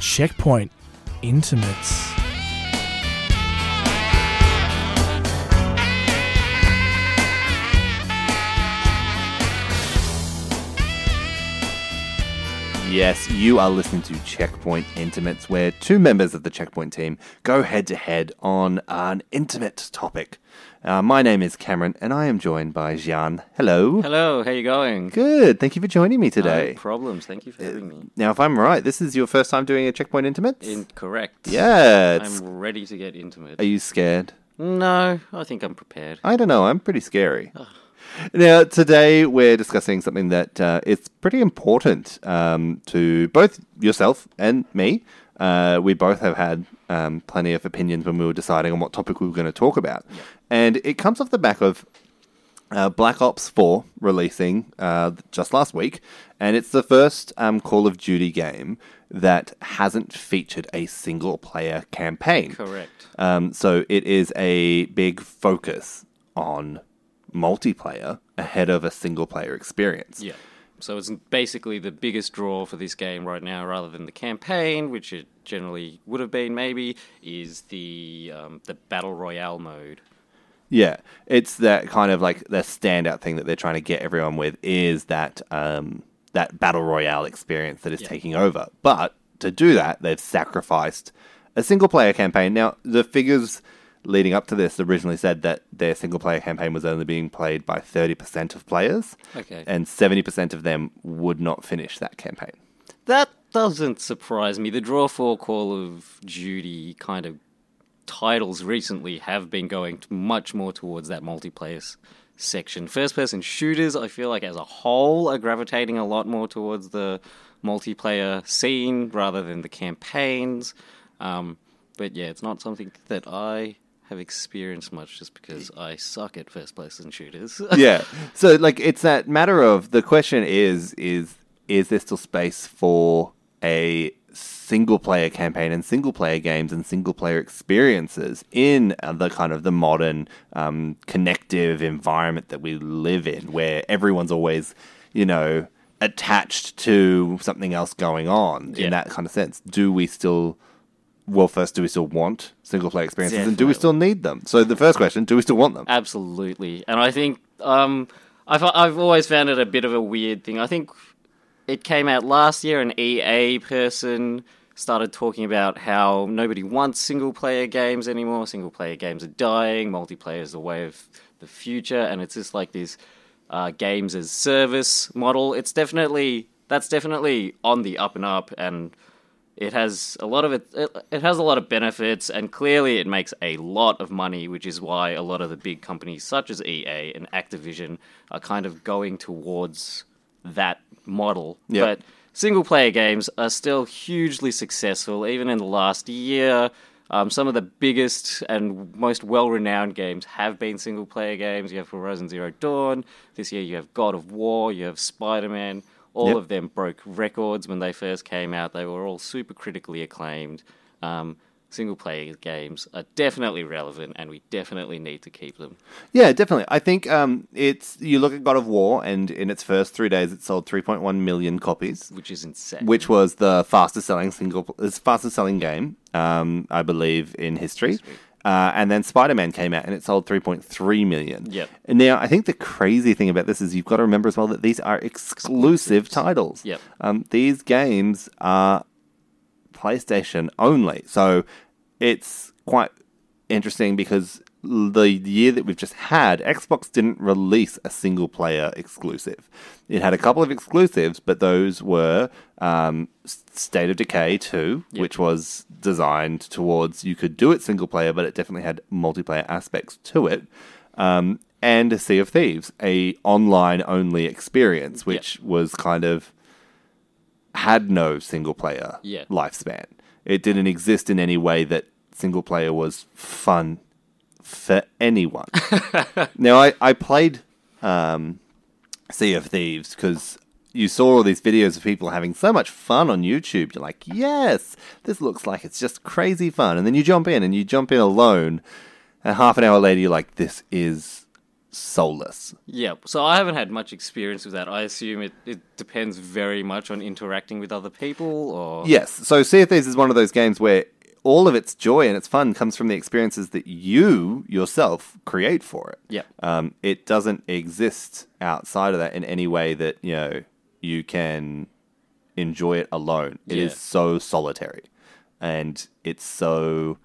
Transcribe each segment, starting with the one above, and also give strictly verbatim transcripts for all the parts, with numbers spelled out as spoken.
Checkpoint Intimates. Yes, you are listening to Checkpoint Intimates, where two members of the Checkpoint team go head-to-head on an intimate topic. Uh, my name is Cameron, and I am joined by Xian. Hello. Hello, how you going? Good, thank you for joining me today. No problems, thank you for having me. Now, if I'm right, this is your first time doing a Checkpoint Intimates? Incorrect. Yeah. It's... I'm ready to get intimate. Are you scared? No, I think I'm prepared. I don't know, I'm pretty scary. Now, today we're discussing something that uh, is pretty important um, to both yourself and me. Uh, we both have had um, plenty of opinions when we were deciding on what topic we were going to talk about. Yeah. And it comes off the back of uh, Black Ops four releasing uh, just last week. And it's the first um, Call of Duty game that hasn't featured a single-player campaign. Correct. Um, so it is a big focus on multiplayer ahead of a single-player experience. Yeah. So it's basically the biggest draw for this game right now, rather than the campaign, which it generally would have been maybe, is the um, the Battle Royale mode. Yeah, it's that kind of like the standout thing that they're trying to get everyone with is that um, that Battle Royale experience that is Yeah. taking over. But to do that, they've sacrificed a single-player campaign. Now, the figures leading up to this originally said that their single-player campaign was only being played by thirty percent of players. Okay. And seventy percent of them would not finish that campaign. That doesn't surprise me. The draw for Call of Duty kind of titles recently have been going much more towards that multiplayer s- section. First-person shooters, I feel like as a whole, are gravitating a lot more towards the multiplayer scene rather than the campaigns. Um, but yeah, it's not something that I have experienced much just because I suck at first-person shooters. Yeah. So, like, it's that matter of, the question is, is, is there still space for a single-player campaign and single-player games and single-player experiences in uh, the kind of the modern um, connective environment that we live in, where everyone's always, you know, attached to something else going on Yeah. in that kind of sense? Do we still... Well, first, do we still want single-player experiences, and do we Definitely. still need them? So the first question, do we still want them? Absolutely. And I think um, I've, I've always found it a bit of a weird thing. I think it came out last year, an E A person started talking about how nobody wants single-player games anymore. Single-player games are dying. Multiplayer is the way of the future. And it's just like this uh, games as service model. It's definitely, that's definitely on the up and up, and it has a lot of it, it. It has a lot of benefits, and clearly it makes a lot of money, which is why a lot of the big companies such as E A and Activision are kind of going towards that model. Yep. But single-player games are still hugely successful, even in the last year. Um, some of the biggest and most well-renowned games have been single-player games. You have Horizon Zero Dawn. This year you have God of War. You have Spider-Man. All Yep. of them broke records when they first came out. They were all super critically acclaimed. Um, single-player games are definitely relevant, and we definitely need to keep them. Yeah, definitely. I think um, it's you look at God of War, and in its first three days, it sold three point one million copies, Which is insane. which was the fastest selling single, it's fastest selling game, um, I believe, in history. Sweet. Uh, and then Spider-Man came out, and it sold three point three million. Yep. And now, I think the crazy thing about this is you've got to remember as well that these are exclusive titles. Yep. Um, these games are PlayStation only. So it's quite interesting because the year that we've just had, Xbox didn't release a single player exclusive. It had a couple of exclusives, but those were um, State of Decay two, Yep. which was designed towards you could do it single player, but it definitely had multiplayer aspects to it. Um, and Sea of Thieves, a online only experience, which was kind of had no single player Yeah. lifespan. It didn't exist in any way that single player was fun for anyone. Now, I, I played um, Sea of Thieves because you saw all these videos of people having so much fun on YouTube. You're like, yes, this looks like it's just crazy fun. And then you jump in, and you jump in alone, and half an hour later, you're like, this is soulless. Yeah, so I haven't had much experience with that. I assume it, it depends very much on interacting with other people, or... Yes, so Sea of Thieves is one of those games where all of its joy and its fun comes from the experiences that you yourself create for it. Yeah. Um, it doesn't exist outside of that in any way that, you know, you can enjoy it alone. It Yeah. is so solitary. And it's so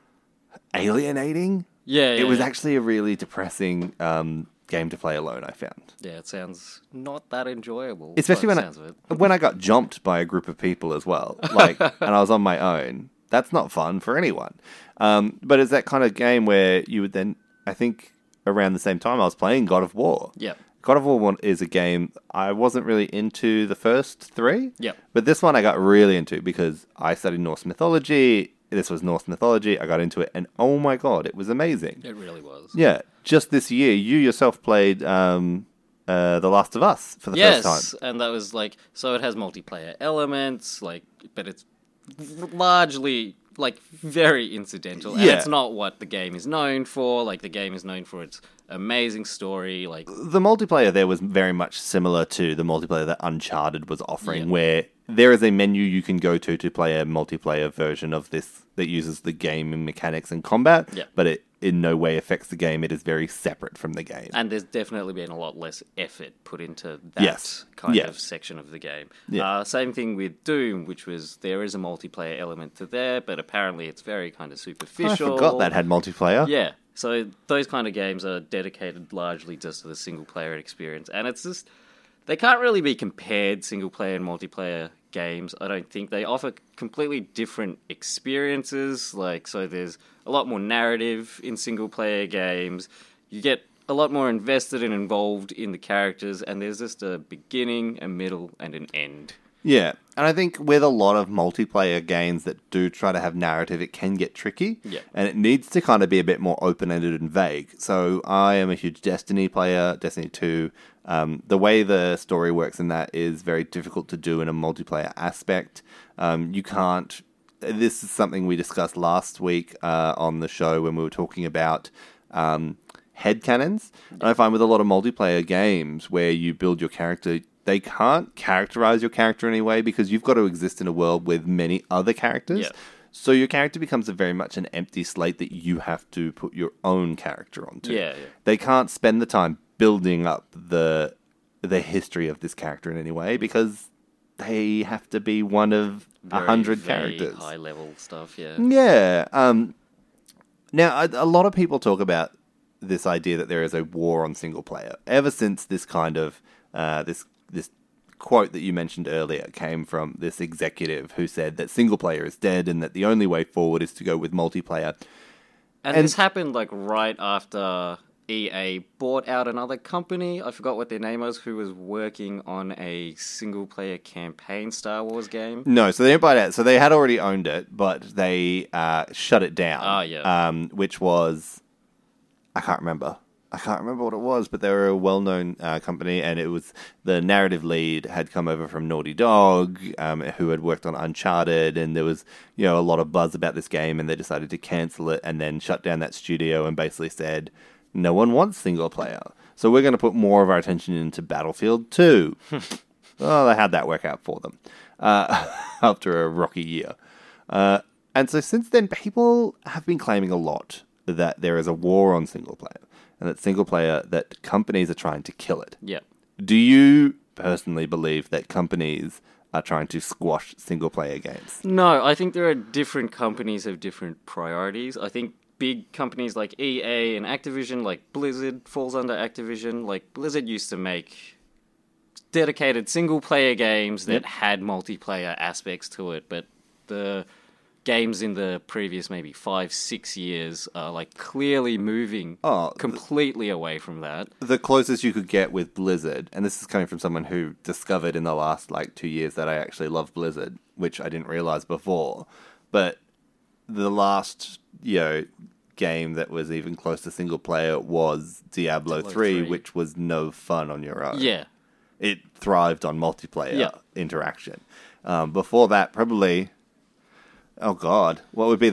alienating. Yeah, yeah, It was yeah. actually a really depressing um, game to play alone, I found. Yeah, it sounds not that enjoyable. Especially by when the I, sounds of it. when I got jumped by a group of people as well. Like, and I was on my own. That's not fun for anyone. Um, but it's that kind of game where you would then, I think around the same time I was playing God of War. Yeah. God of War one is a game I wasn't really into the first three. Yeah. But this one I got really into because I studied Norse mythology. This was Norse mythology. I got into it and oh my god, it was amazing. It really was. Yeah. Just this year, you yourself played um, uh, The Last of Us for the Yes, first time. and that was like, so it has multiplayer elements, like, but it's largely, like, very incidental. And Yeah. it's not what the game is known for. Like, the game is known for its amazing story, like... The multiplayer there was very much similar to the multiplayer that Uncharted was offering, Yeah. where there is a menu you can go to to play a multiplayer version of this that uses the game and mechanics and combat, Yeah. but it in no way affects the game. It is very separate from the game. And there's definitely been a lot less effort put into that Yes. kind Yeah. of section of the game. Yeah. Uh, same thing with Doom, which was, there is a multiplayer element to there, but apparently it's very kind of I superficial. forgot that had multiplayer. Yeah. So those kind of games are dedicated largely just to the single player experience. And it's just, they can't really be compared, single player and multiplayer games. I don't think they offer completely different experiences. Like, so there's a lot more narrative in single player games. You get a lot more invested and involved in the characters, and there's just a beginning, a middle, and an end. Yeah, and I think with a lot of multiplayer games that do try to have narrative, it can get tricky. Yeah. And it needs to kind of be a bit more open-ended and vague. So I am a huge Destiny player, Destiny two. Um, the way the story works in that is very difficult to do in a multiplayer aspect. Um, you can't... This is something we discussed last week uh, on the show when we were talking about um, headcanons. And I find with a lot of multiplayer games where you build your character... They can't characterize your character in any way because you've got to exist in a world with many other characters. Yeah. So your character becomes a very much an empty slate that you have to put your own character onto. Yeah, yeah. They can't spend the time building up the the history of this character in any way because they have to be one of a Very hundred vague, characters. high level stuff, yeah. Yeah. Um, now, a, a lot of people talk about this idea that there is a war on single player. Ever since this kind of uh, this this quote that you mentioned earlier came from this executive who said that single player is dead and that the only way forward is to go with multiplayer. And, And- this happened like right after E A bought out another company. I forgot what their name was, who was working on a single player campaign Star Wars game. No, so they didn't buy it out. So they had already owned it, but they uh, shut it down. Ah, yeah. Um, which was, I can't remember. I can't remember what it was, but they were a well-known uh, company, and it was the narrative lead had come over from Naughty Dog, um, who had worked on Uncharted, and there was, you know, a lot of buzz about this game, and they decided to cancel it and then shut down that studio and basically said, no one wants single player, so we're going to put more of our attention into Battlefield two. Well, they had that work out for them uh, after a rocky year. Uh, and so since then, people have been claiming a lot that there is a war on single player. And that single player, that companies are trying to kill it. Yeah. Do you personally believe that companies are trying to squash single player games? No, I think there are different companies have different priorities. I think big companies like E A and Activision, like Blizzard falls under Activision. Like Blizzard used to make dedicated single player games that Yep. had multiplayer aspects to it, but the games in the previous maybe five, six years are like clearly moving Oh, th- completely away from that. The closest you could get with Blizzard, and this is coming from someone who discovered in the last like two years that I actually love Blizzard, which I didn't realize before, but the last, you know, game that was even close to single player was Diablo, Diablo three, three. which was no fun on your own. Yeah. It thrived on multiplayer Yeah. interaction. Um, before that, probably, oh god, what would be the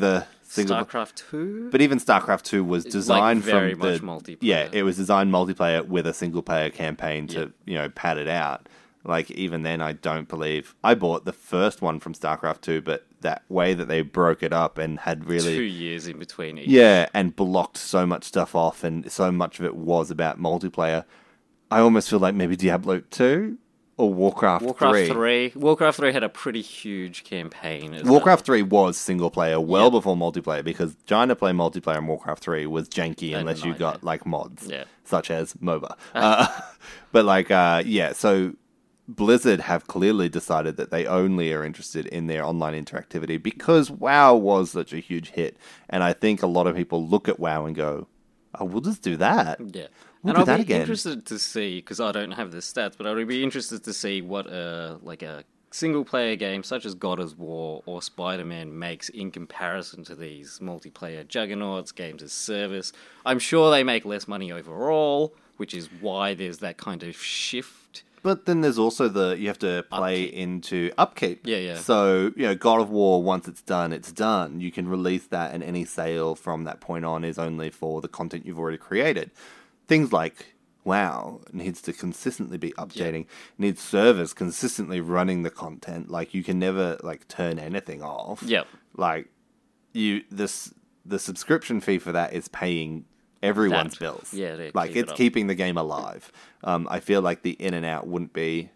Single, StarCraft two? but even StarCraft two was designed like very from much the multiplayer. yeah, it was designed multiplayer with a single player campaign to Yeah. you know pad it out. Like even then, I don't believe I bought the first one from StarCraft two, but that way that they broke it up and had really Two years in between each. yeah, and blocked so much stuff off, and so much of it was about multiplayer. I almost feel like maybe Diablo two or Warcraft, Warcraft three. three. Warcraft three had a pretty huge campaign. As Warcraft three was single player well Yeah. before multiplayer because trying to play multiplayer in Warcraft three was janky A unless you nightmare. got like mods, Yeah. such as MOBA. uh, but like, uh, yeah, so Blizzard have clearly decided that they only are interested in their online interactivity because WoW was such a huge hit, and I think a lot of people look at WoW and go, "Oh, we'll just do that." Yeah. We'll and do I'll that be again. interested to see, because I don't have the stats, but I would be interested to see what a, like a single-player game such as God of War or Spider-Man makes in comparison to these multiplayer juggernauts, games as service. I'm sure they make less money overall, which is why there's that kind of shift. But then there's also the you have to play Upkeep. into upkeep. Yeah, yeah. So you know, God of War, once it's done, it's done. You can release that, and any sale from that point on is only for the content you've already created. Things like WoW needs to consistently be updating. Needs servers consistently running the content. Like you can never like turn anything off. Yep. Like you this the subscription fee for that is paying everyone's That- bills. yeah, they like keep it it's up. keeping the game alive. Um, I feel like the in and out wouldn't be.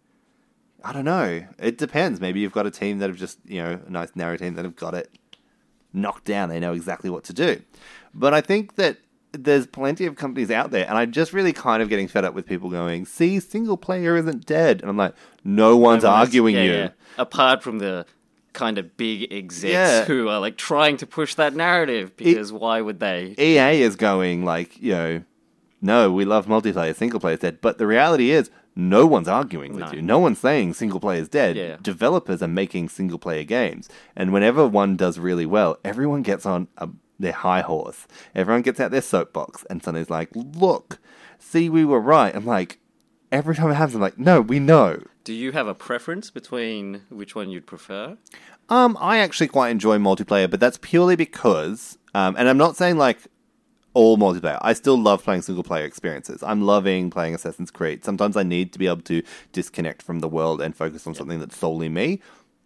I don't know. It depends. Maybe you've got a team that have just you know a nice narrow team that have got it knocked down. They know exactly what to do. But I think that there's plenty of companies out there, and I'm just really kind of getting fed up with people going, "See, single player isn't dead," and I'm like, "No one's Everyone's- arguing yeah, you." yeah. Apart from the kind of big execs Yeah. who are like trying to push that narrative, because why would they? E A is going like, you know, no, we love multiplayer, single player is dead. But the reality is, no one's arguing with No. you. No one's saying single player is dead. Yeah. Developers are making single player games. And whenever one does really well, everyone gets on a, their high horse. Everyone gets out their soapbox. And somebody's like, look, see, we were right. I'm like, every time it happens, I'm like, no, we know. Do you have a preference between which one you'd prefer? Um, I actually quite enjoy multiplayer, but that's purely because, um, and I'm not saying like all multiplayer. I still love playing single player experiences. I'm loving playing Assassin's Creed. Sometimes I need to be able to disconnect from the world and focus on something that's solely me.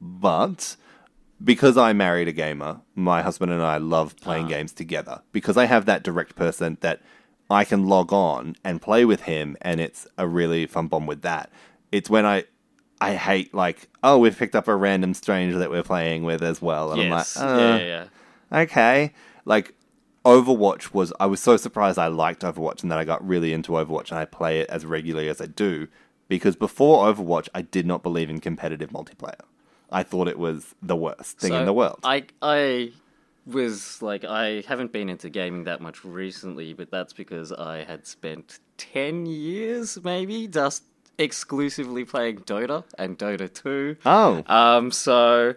But because I married a gamer, my husband and I love playing Ah. games together because I have that direct person that I can log on and play with him, and it's a really fun bond with that. It's when I I hate like, oh, we've picked up a random stranger that we're playing with as well, and Yes. I'm like, uh, yeah, yeah, yeah. okay. Like, Overwatch was, I was so surprised I liked Overwatch and that I got really into Overwatch and I play it as regularly as I do, because before Overwatch, I did not believe in competitive multiplayer. I thought it was the worst thing So in the world. I I was like, I haven't been into gaming that much recently, but that's because I had spent ten years maybe just exclusively playing Dota and Dota two. Oh. Um, so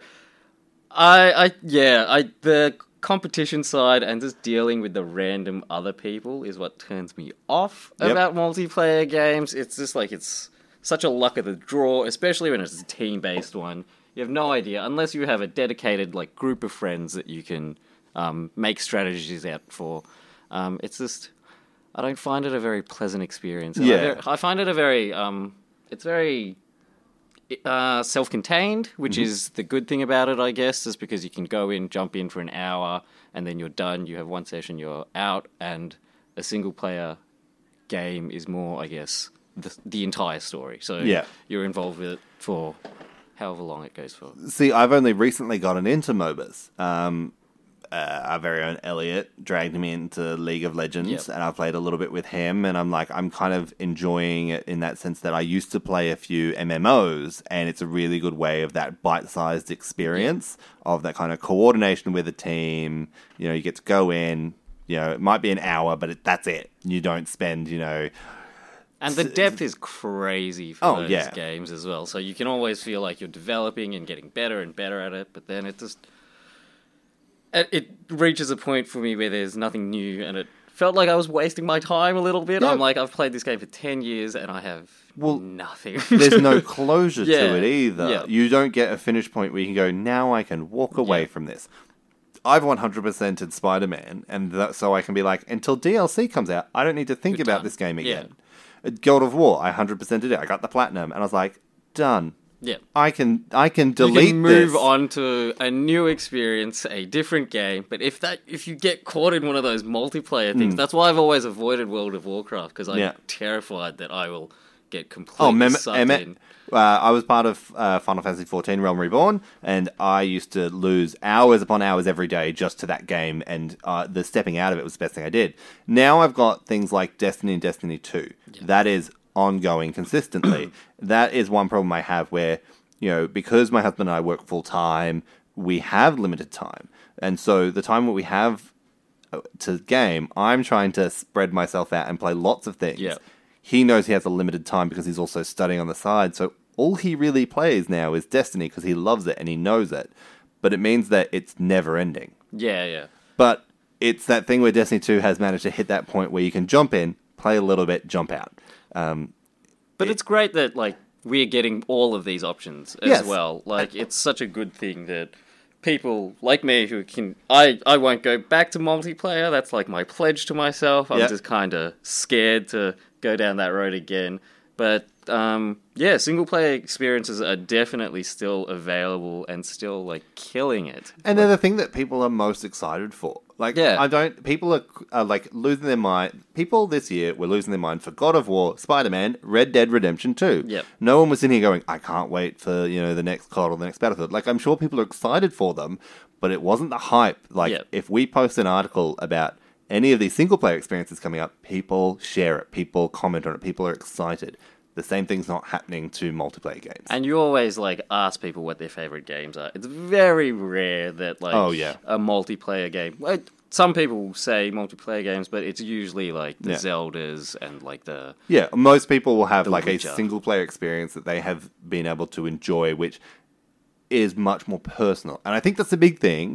I, I, yeah, I the competition side and just dealing with the random other people is what turns me off Yep. about multiplayer games. It's just like it's such a luck of the draw, especially when it's a team-based one. You have no idea unless you have a dedicated like group of friends that you can um, make strategies out for. Um, it's just I don't find it a very pleasant experience. And I Yeah. ver- I find it a very um, it's very uh, self-contained, which Mm-hmm. is the good thing about it, I guess, is because you can go in, jump in for an hour, and then you're done. You have one session, you're out, and a single-player game is more, I guess, the, the entire story. So Yeah. you're involved with it for however long it goes for. See, I've only recently gotten into MOBAs. Um, uh, our very own Elliot dragged me into League of Legends, Yep. and I played a little bit with him, and I'm like, I'm kind of enjoying it in that sense that I used to play a few M M Os, and it's a really good way of that bite-sized experience of that kind of coordination with a team. You know, you get to go in, you know, it might be an hour, but it, that's it. You don't spend, you know... And the depth is crazy for Oh, those yeah. games as well. So you can always feel like you're developing and getting better and better at it, but then it just... It, it reaches a point for me where there's nothing new, and it felt like I was wasting my time a little bit. Yeah. I'm like, I've played this game for ten years, and I have Well, nothing. There's no closure Yeah, to it either. yeah. You don't get a finish point where you can go, now I can walk away Yeah. from this. I've one hundred percented Spider-Man, and that, so I can be like, until D L C comes out, I don't need to think You're about done. this game Yeah. again. Uh, God of War, I one hundred percented it. I got the platinum, and I was like, done. Yeah. I can I can You delete can move this. on to a new experience, a different game. But if that, if you get caught in one of those multiplayer things, that's why I've always avoided World of Warcraft, because I'm Hmm. Yeah. terrified that I will get completely Oh, mem- sucked em- in. uh, I was part of uh, Final Fantasy fourteen Realm Reborn, and I used to lose hours upon hours every day just to that game, and uh, the stepping out of it was the best thing I did. Now I've got things like Destiny and Destiny two. That is ongoing consistently. That is one problem I have where, you know, because my husband and I work full time, we have limited time. And so the time that we have to game, I'm trying to spread myself out and play lots of things. Yeah. He knows he has a limited time because he's also studying on the side. So all he really plays now is Destiny because he loves it and he knows it. But it means that it's never ending. Yeah, yeah. But it's that thing where Destiny two has managed to hit that point where you can jump in, play a little bit, jump out. Um, But it's great that, like, we're getting all of these options as Yes. well. Like, it's such a good thing that people like me who can... I, I won't go back to multiplayer. That's, like, my pledge to myself. I'm Yep. just kind of scared to go down that road again. But, um, yeah, single-player experiences are definitely still available and still, like, killing it. And they're the thing that people are most excited for. Like, Yeah. I don't. People are, are like losing their mind. People this year were losing their mind for God of War, Spider-Man, Red Dead Redemption two. Yep. No one was in here going, "I can't wait for you know the next C O D or the next Battlefield." Like, I'm sure people are excited for them, but it wasn't the hype. Like, Yep. if we post an article about any of these single-player experiences coming up, people share it, people comment on it, people are excited. The same thing's not happening to multiplayer games. And you always, like, ask people what their favorite games are. It's very rare that, like, Oh, yeah. a multiplayer game... Like, some people say multiplayer games, but it's usually, like, the Yeah. Zeldas and, like, the... Yeah, most people will have The like Witcher. a single player experience that they have been able to enjoy, which is much more personal. And I think that's a big thing.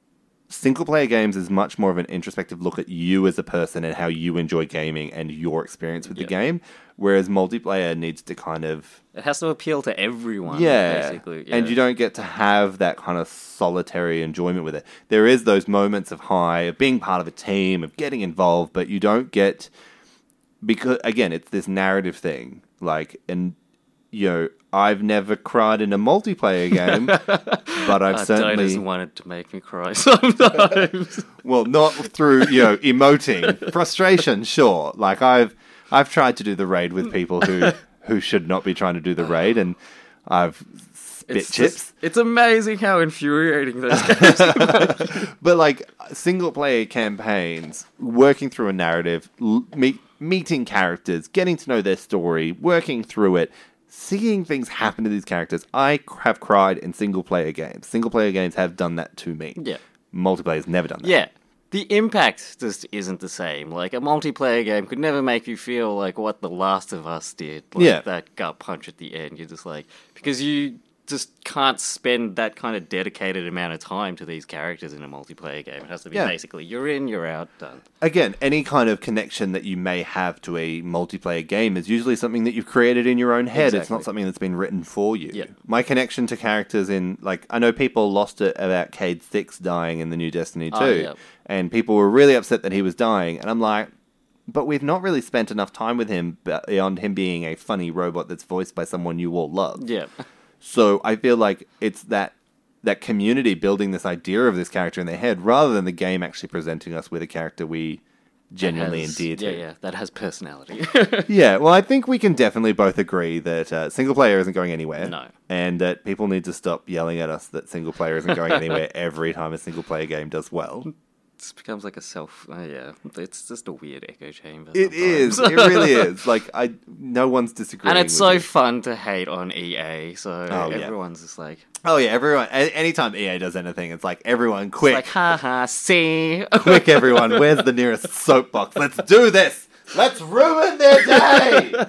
Single player games is much more of an introspective look at you as a person and how you enjoy gaming and your experience with Yeah. the game. Whereas multiplayer needs to kind of It has to appeal to everyone, yeah, basically. Yeah. and you don't get to have that kind of solitary enjoyment with it. There is those moments of high, of being part of a team, of getting involved, but you don't get because again, it's this narrative thing. Like, and you know, I've never cried in a multiplayer game, but I've Uh, certainly Dota's wanted to make me cry sometimes. well, not through you know emoting frustration. Sure, like I've I've tried to do the raid with people who who should not be trying to do the raid, and I've spit It's chips. just- it's amazing how infuriating those games are. But like single player campaigns, working through a narrative, l- meet, meeting characters, getting to know their story, working through it, seeing things happen to these characters. I c- have cried in single player games. Single player games have done that to me. Yeah. Multiplayer's never done that. Yeah. The impact just isn't the same. Like, a multiplayer game could never make you feel like what The Last of Us did. Like, Yeah. that gut punch at the end. You're just like... Because you just can't spend that kind of dedicated amount of time to these characters in a multiplayer game. It has to be Yeah. basically, you're in, you're out, done. Again, any kind of connection that you may have to a multiplayer game is usually something that you've created in your own head. It's Exactly. not something that's been written for you. Yeah. My connection to characters in, like, I know people lost it about Cade Six dying in the new Destiny two, Oh, yeah. and people were really upset that he was dying, and I'm like, but we've not really spent enough time with him beyond him being a funny robot that's voiced by someone you all love. Yeah. So I feel like it's that that community building this idea of this character in their head rather than the game actually presenting us with a character we genuinely Has- endear to. Yeah, yeah, that has personality. Yeah, well, I think we can definitely both agree that uh, single player isn't going anywhere. No. And that people need to stop yelling at us that single player isn't going anywhere every time a single player game does well. It becomes like a self... Uh, yeah, it's just a weird echo chamber. It is. sometimes. It really is. Like, I, no one's disagreeing. And it's with so you. fun to hate on E A, so Oh, yeah. everyone's just like... Oh, yeah, everyone. a- Anytime E A does anything, it's like, everyone, quick. Like, haha, see? Quick, everyone, where's the nearest soapbox? Let's do this! Let's ruin their day!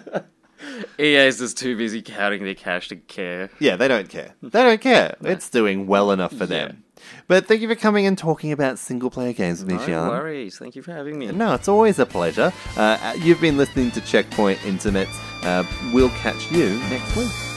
E A's just too busy counting their cash to care. Yeah, they don't care. They don't care. It's doing well enough for them. But thank you for coming and talking about single-player games with me, No Sian. worries. Thank you for having me. No, it's always a pleasure. Uh, you've been listening to Checkpoint Intimates. Uh, we'll catch you next week.